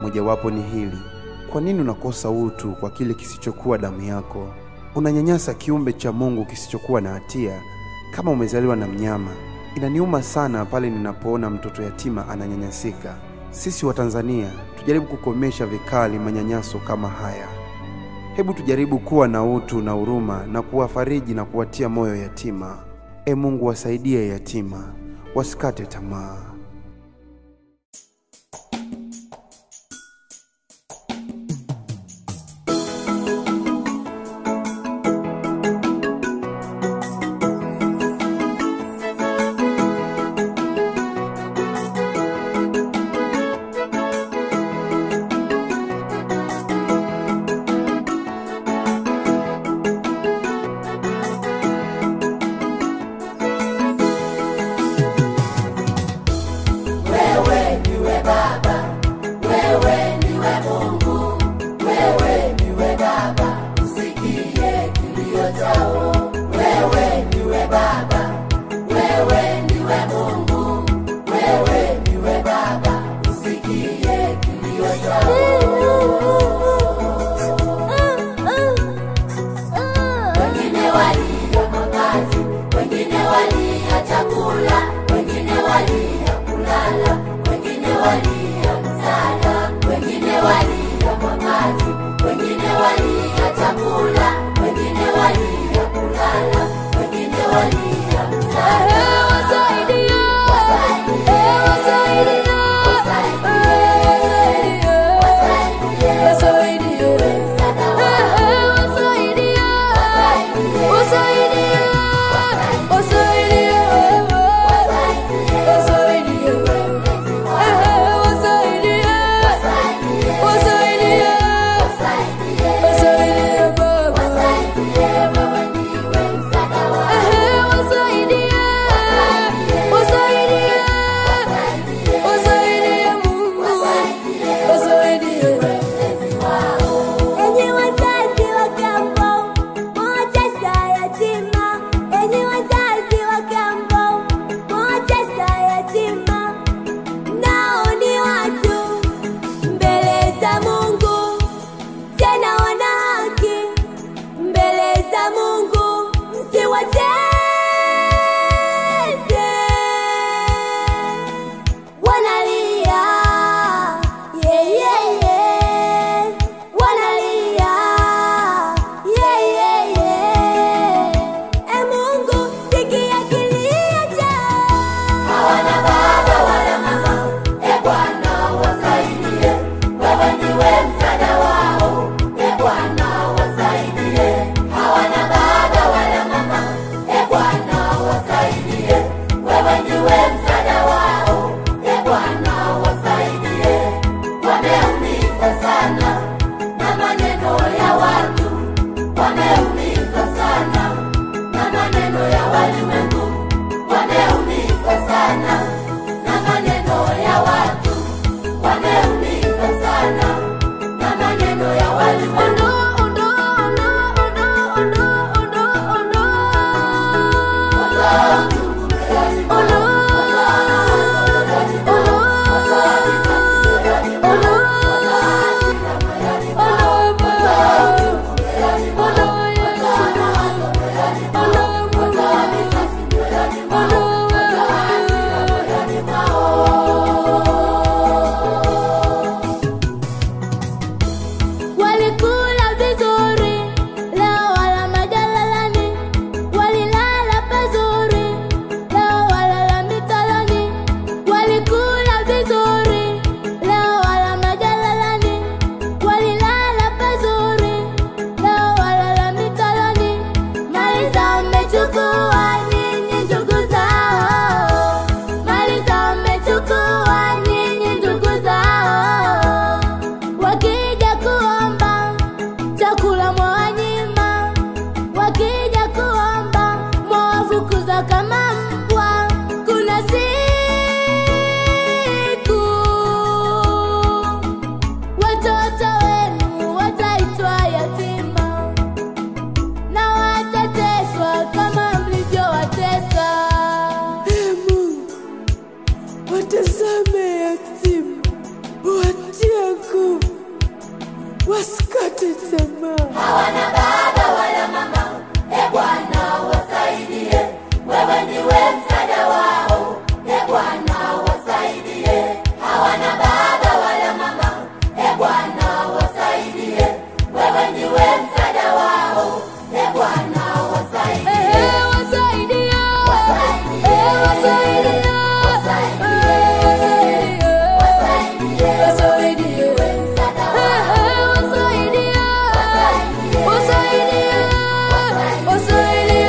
Mojawapo ni hili: kwa nini unakosa utu kwa kile kisichokuwa damu yako? Unanyanyasa kiumbe cha Mungu kisichokuwa na hatia kama umezaliwa na mnyama. Inaniuma sana pale ninapoona mtoto yatima ananyanyasika. Sisi wa Tanzania tujaribu kukomesha vikali manyanyaso kama haya. Hebu tujaribu kuwa na utu na huruma na kuwafariji na kuwatia moyo yatima. Mungu wasaidie yatima, wasikate tamaa. hawana baba wala mama. Bwana wasaidie, wewe ndiwe msaada wao. Bwana wasaidie, hawana baba wala mama. Bwana wasaidie, wewe ndiwe msaada wao. Bwana wasaidie, wasaidie, wasaidie, wasaidie, wasaidie, wasaidie, msaada wao. Wasaidie, wasaidie, wasaidie,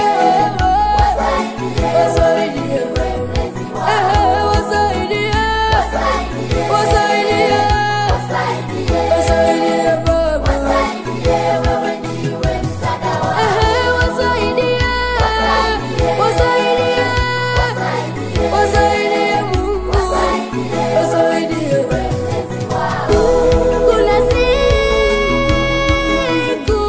wasaidie, mlezi wao. Wasaidie, wasaidie, wasaidie, wasaidie baba. Wasaidie, wewe ndiwe msaada wao. Wasaidie, wasaidie, wasaidie Mungu. Wasaidie mlezi wao. Kuna siku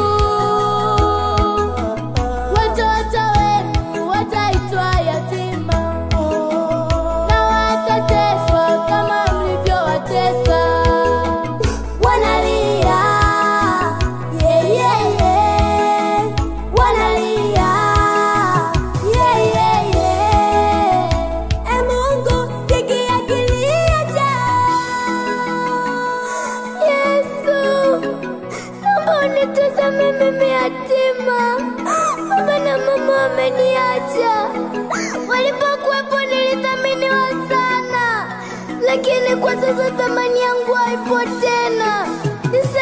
watoto wenu wataitwa yatima na watateswa kama mlivyowatesa. Wanalia, yeah, yeah, yeah. Wanalia, yeah, yeah, yeah. Mungu, sikia kilio chao. Yesu, naomba unitazame mimi yatima. Baba na mama wameniacha. Walipokuwepo nilithaminiwa sana, lakini kwa sasa thamani yangu haipo tena.